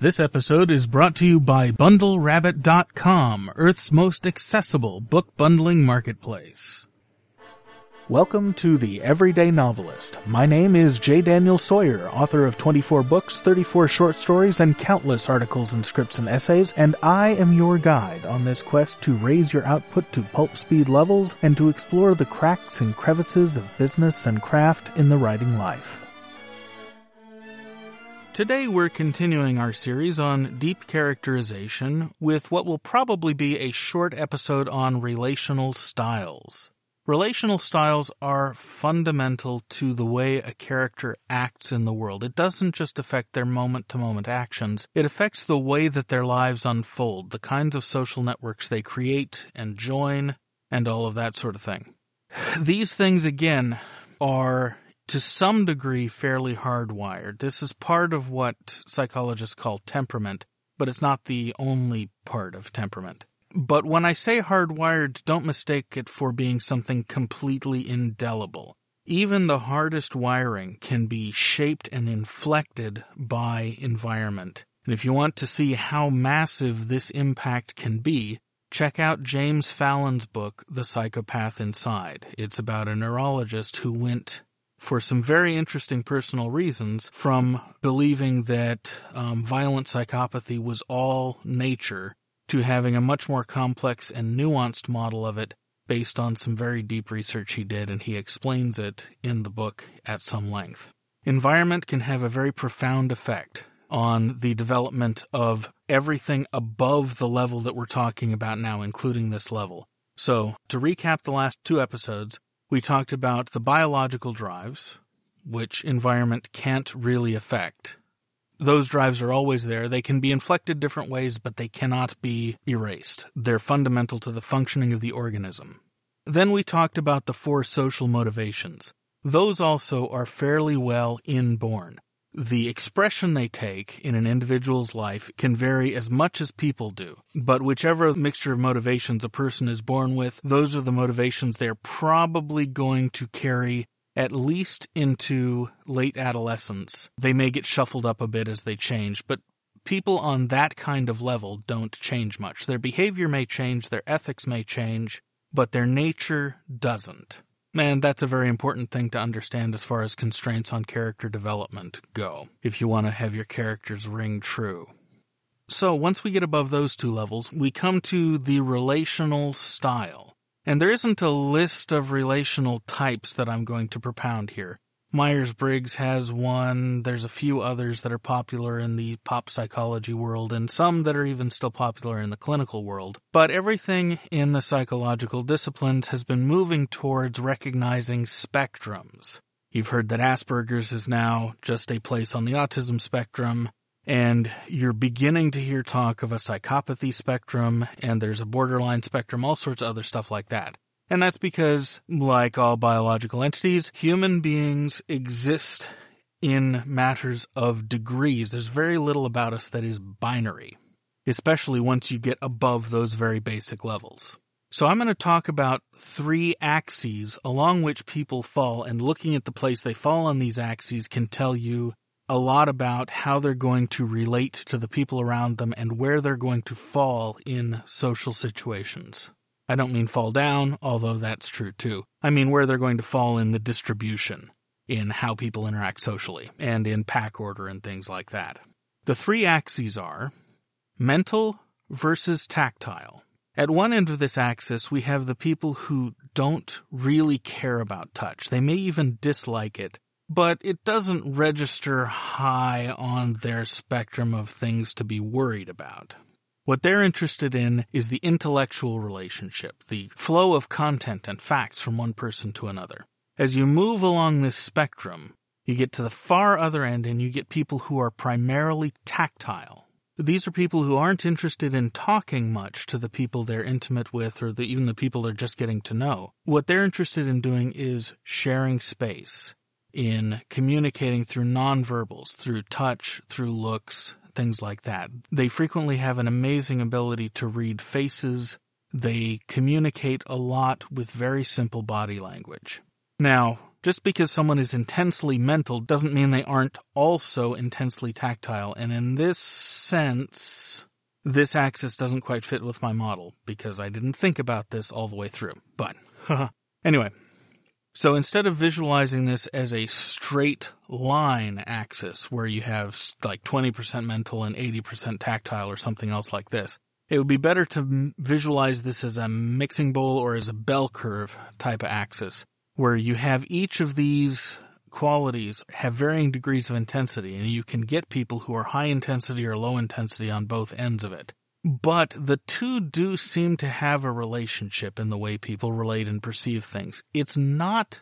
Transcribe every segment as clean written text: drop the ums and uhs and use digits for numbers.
This episode is brought to you by BundleRabbit.com, Earth's most accessible book bundling marketplace. Welcome to The Everyday Novelist. My name is J. Daniel Sawyer, author of 24 books, 34 short stories, and countless articles and scripts and essays, and I am your guide on this quest to raise your output to pulp speed levels and to explore the cracks and crevices of business and craft in the writing life. Today we're continuing our series on deep characterization with what will probably be a short episode on relational styles. Relational styles are fundamental to the way a character acts in the world. It doesn't just affect their moment-to-moment actions. It affects the way that their lives unfold, the kinds of social networks they create and join, and all of that sort of thing. These things, again, are to some degree fairly hardwired. This is part of what psychologists call temperament, but it's not the only part of temperament. But when I say hardwired, don't mistake it for being something completely indelible. Even the hardest wiring can be shaped and inflected by environment. And if you want to see how massive this impact can be, check out James Fallon's book, The Psychopath Inside. It's about a neurologist who went, for some very interesting personal reasons, from believing that violent psychopathy was all nature to having a much more complex and nuanced model of it based on some very deep research he did, and he explains it in the book at some length. Environment can have a very profound effect on the development of everything above the level that we're talking about now, including this level. So, to recap the last two episodes, we talked about the biological drives, which environment can't really affect. Those drives are always there. They can be inflected different ways, but they cannot be erased. They're fundamental to the functioning of the organism. Then we talked about the 4 social motivations. Those also are fairly well inborn. The expression they take in an individual's life can vary as much as people do, but whichever mixture of motivations a person is born with, those are the motivations they're probably going to carry at least into late adolescence. They may get shuffled up a bit as they change, but people on that kind of level don't change much. Their behavior may change, their ethics may change, but their nature doesn't. And that's a very important thing to understand as far as constraints on character development go, if you want to have your characters ring true. So once we get above those two levels, we come to the relational style. And there isn't a list of relational types that I'm going to propound here. Myers-Briggs has one, there's a few others that are popular in the pop psychology world, and some that are even still popular in the clinical world. But everything in the psychological disciplines has been moving towards recognizing spectrums. You've heard that Asperger's is now just a place on the autism spectrum, and you're beginning to hear talk of a psychopathy spectrum, and there's a borderline spectrum, all sorts of other stuff like that. And that's because, like all biological entities, human beings exist in matters of degrees. There's very little about us that is binary, especially once you get above those very basic levels. So I'm going to talk about 3 axes along which people fall, and looking at the place they fall on these axes can tell you a lot about how they're going to relate to the people around them and where they're going to fall in social situations. I don't mean fall down, although that's true too. I mean where they're going to fall in the distribution, in how people interact socially, and in pack order and things like that. The 3 axes are mental versus tactile. At one end of this axis, we have the people who don't really care about touch. They may even dislike it, but it doesn't register high on their spectrum of things to be worried about. What they're interested in is the intellectual relationship, the flow of content and facts from one person to another. As you move along this spectrum, you get to the far other end and you get people who are primarily tactile. These are people who aren't interested in talking much to the people they're intimate with or even the people they're just getting to know. What they're interested in doing is sharing space, in communicating through nonverbals, through touch, through looks, things like that. They frequently have an amazing ability to read faces. They communicate a lot with very simple body language. Now, Just because someone is intensely mental doesn't mean they aren't also intensely tactile. And in this sense, this axis doesn't quite fit with my model because I didn't think about this all the way through. But, anyway. So instead of visualizing this as a straight line axis where you have like 20% mental and 80% tactile or something else like this, it would be better to visualize this as a mixing bowl or as a bell curve type of axis where you have each of these qualities have varying degrees of intensity, and you can get people who are high intensity or low intensity on both ends of it. But the two do seem to have a relationship in the way people relate and perceive things. It's not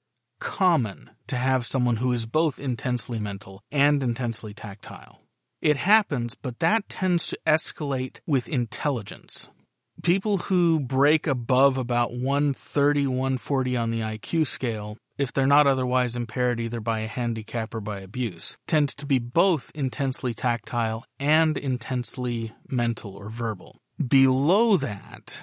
common to have someone who is both intensely mental and intensely tactile. It happens, but that tends to escalate with intelligence. People who break above about 130, 140 on the IQ scale, if they're not otherwise impaired either by a handicap or by abuse, tend to be both intensely tactile and intensely mental or verbal. Below that,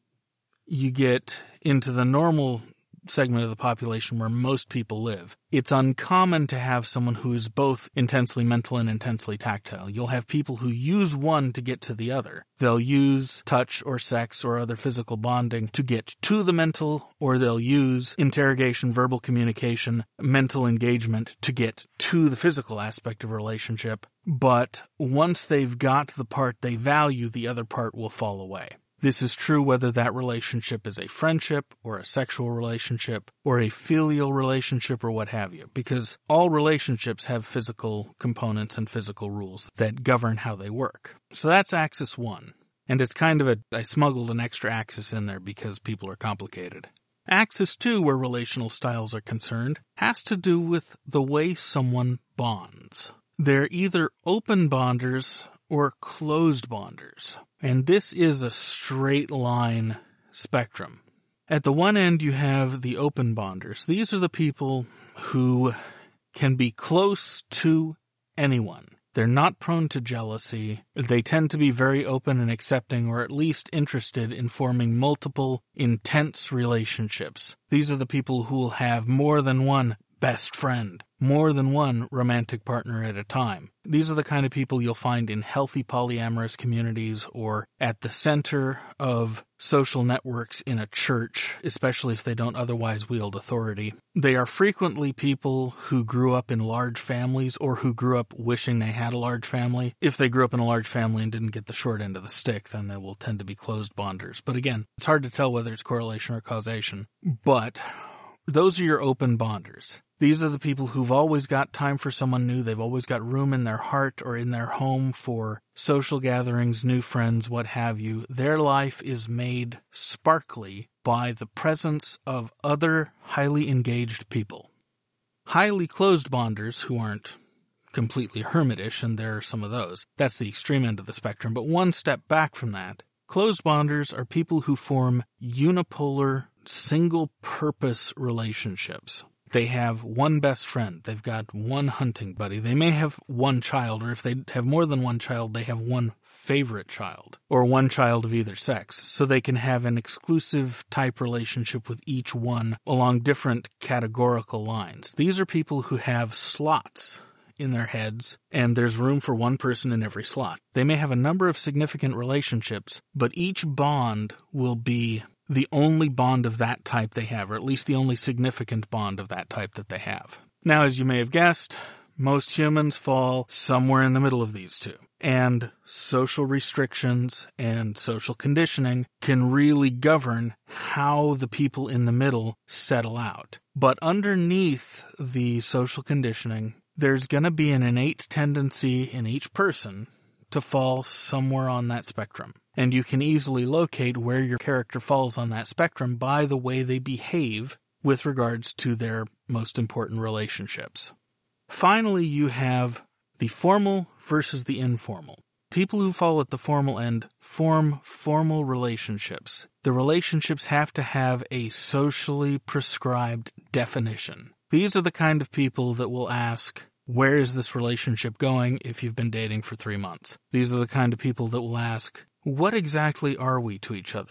you get into the normal segment of the population where most people live. It's uncommon to have someone who is both intensely mental and intensely tactile. You'll have people who use one to get to the other. They'll use touch or sex or other physical bonding to get to the mental, or they'll use interrogation, verbal communication, mental engagement to get to the physical aspect of a relationship. But once they've got the part they value, the other part will fall away. This is true whether that relationship is a friendship or a sexual relationship or a filial relationship or what have you, because all relationships have physical components and physical rules that govern how they work. So that's axis 1. And it's kind of I smuggled an extra axis in there because people are complicated. Axis 2, where relational styles are concerned, has to do with the way someone bonds. They're either open bonders or closed bonders. And this is a straight line spectrum. At the one end, you have the open bonders. These are the people who can be close to anyone. They're not prone to jealousy. They tend to be very open and accepting, or at least interested in forming multiple, intense relationships. These are the people who will have more than one best friend, more than one romantic partner at a time. These are the kind of people you'll find in healthy polyamorous communities or at the center of social networks in a church, especially if they don't otherwise wield authority. They are frequently people who grew up in large families or who grew up wishing they had a large family. If they grew up in a large family and didn't get the short end of the stick, then they will tend to be closed bonders. But again, it's hard to tell whether it's correlation or causation. But those are your open bonders. These are the people who've always got time for someone new. They've always got room in their heart or in their home for social gatherings, new friends, what have you. Their life is made sparkly by the presence of other highly engaged people. Highly closed bonders who aren't completely hermitish, and there are some of those. That's the extreme end of the spectrum. But one step back from that, closed bonders are people who form unipolar, single-purpose relationships. They have one best friend. They've got one hunting buddy. They may have one child, or if they have more than one child, they have one favorite child, or one child of either sex. So they can have an exclusive type relationship with each one along different categorical lines. These are people who have slots in their heads, and there's room for one person in every slot. They may have a number of significant relationships, but each bond will be the only bond of that type they have, or at least the only significant bond of that type that they have. Now, as you may have guessed, most humans fall somewhere in the middle of these two. And social restrictions and social conditioning can really govern how the people in the middle settle out. But underneath the social conditioning, there's going to be an innate tendency in each person to fall somewhere on that spectrum. And you can easily locate where your character falls on that spectrum by the way they behave with regards to their most important relationships. Finally, you have the formal versus the informal. People who fall at the formal end form formal relationships. The relationships have to have a socially prescribed definition. These are the kind of people that will ask, where is this relationship going if you've been dating for 3 months? These are the kind of people that will ask, what exactly are we to each other?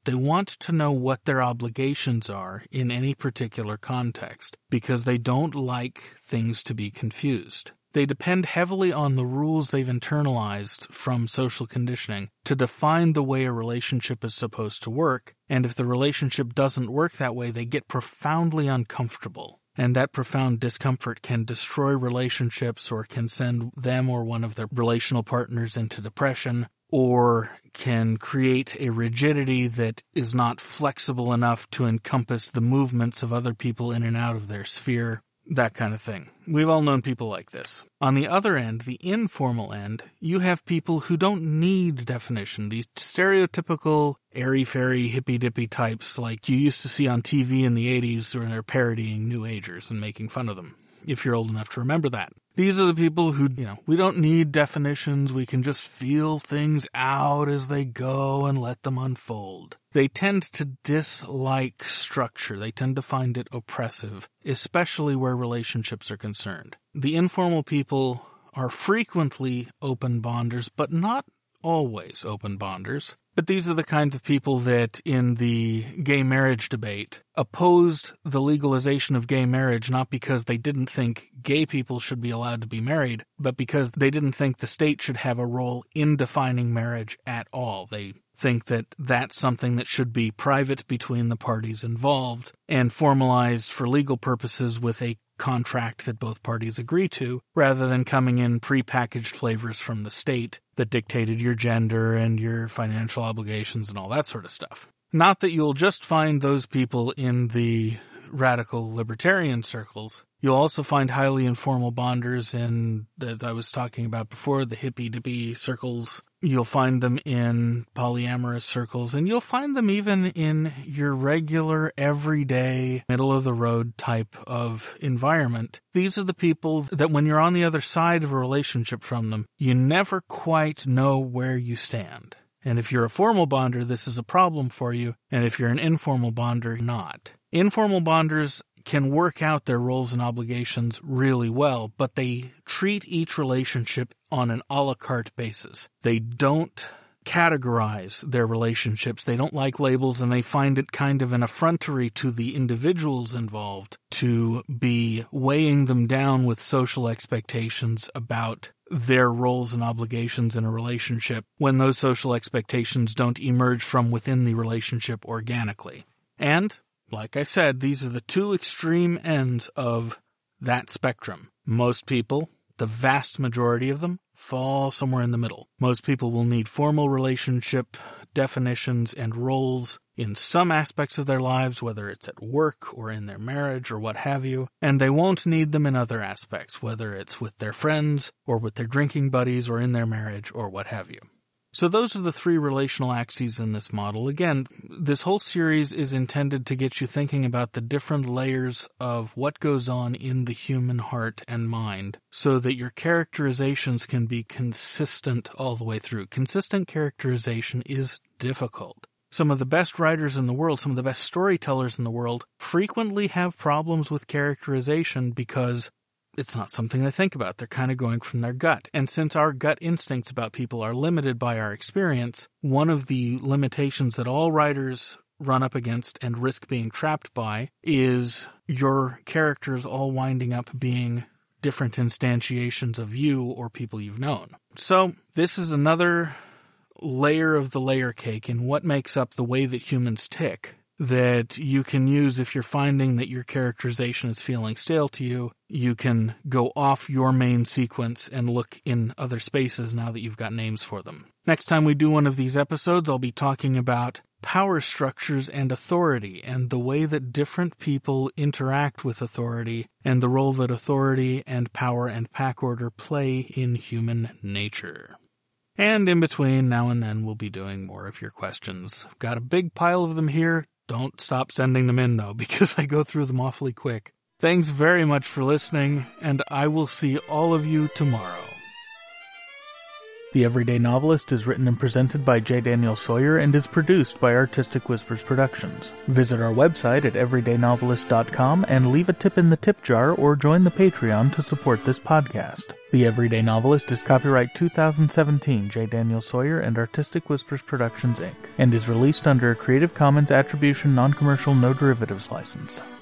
They want to know what their obligations are in any particular context, because they don't like things to be confused. They depend heavily on the rules they've internalized from social conditioning to define the way a relationship is supposed to work, and if the relationship doesn't work that way, they get profoundly uncomfortable. And that profound discomfort can destroy relationships or can send them or one of their relational partners into depression, or can create a rigidity that is not flexible enough to encompass the movements of other people in and out of their sphere, that kind of thing. We've all known people like this. On the other end, the informal end, you have people who don't need definition, these stereotypical airy-fairy, hippy-dippy types like you used to see on TV in the 80s when they're parodying New Agers and making fun of them, if you're old enough to remember that. These are the people who, we don't need definitions, we can just feel things out as they go and let them unfold. They tend to dislike structure, they tend to find it oppressive, especially where relationships are concerned. The informal people are frequently open bonders, but not always open bonders. But these are the kinds of people that, in the gay marriage debate, opposed the legalization of gay marriage not because they didn't think gay people should be allowed to be married, but because they didn't think the state should have a role in defining marriage at all. They think that that's something that should be private between the parties involved and formalized for legal purposes with a contract that both parties agree to, rather than coming in prepackaged flavors from the state that dictated your gender and your financial obligations and all that sort of stuff. Not that you'll just find those people in the radical libertarian circles. You'll also find highly informal bonders in, as I was talking about before, the hippy-dippy circles. You'll find them in polyamorous circles, and you'll find them even in your regular, everyday, middle-of-the-road type of environment. These are the people that when you're on the other side of a relationship from them, you never quite know where you stand. And if you're a formal bonder, this is a problem for you, and if you're an informal bonder, not. Informal bonders can work out their roles and obligations really well, but they treat each relationship on an a la carte basis. They don't categorize their relationships. They don't like labels, and they find it kind of an effrontery to the individuals involved to be weighing them down with social expectations about their roles and obligations in a relationship when those social expectations don't emerge from within the relationship organically. And like I said, these are the two extreme ends of that spectrum. Most people, the vast majority of them, fall somewhere in the middle. Most people will need formal relationship definitions and roles in some aspects of their lives, whether it's at work or in their marriage or what have you, and they won't need them in other aspects, whether it's with their friends or with their drinking buddies or in their marriage or what have you. So those are the three relational axes in this model. Again, this whole series is intended to get you thinking about the different layers of what goes on in the human heart and mind so that your characterizations can be consistent all the way through. Consistent characterization is difficult. Some of the best writers in the world, some of the best storytellers in the world frequently have problems with characterization because it's not something they think about. They're kind of going from their gut. And since our gut instincts about people are limited by our experience, one of the limitations that all writers run up against and risk being trapped by is your characters all winding up being different instantiations of you or people you've known. So this is another layer of the layer cake in what makes up the way that humans tick that you can use if you're finding that your characterization is feeling stale to you. You can go off your main sequence and look in other spaces now that you've got names for them. Next time we do one of these episodes, I'll be talking about power structures and authority and the way that different people interact with authority and the role that authority and power and pack order play in human nature. And in between, now and then, we'll be doing more of your questions. I've got a big pile of them here. Don't stop sending them in, though, because I go through them awfully quick. Thanks very much for listening, and I will see all of you tomorrow. The Everyday Novelist is written and presented by J. Daniel Sawyer and is produced by Artistic Whispers Productions. Visit our website at everydaynovelist.com and leave a tip in the tip jar or join the Patreon to support this podcast. The Everyday Novelist is copyright 2017 J. Daniel Sawyer and Artistic Whispers Productions, Inc., and is released under a Creative Commons Attribution Non-Commercial No Derivatives license.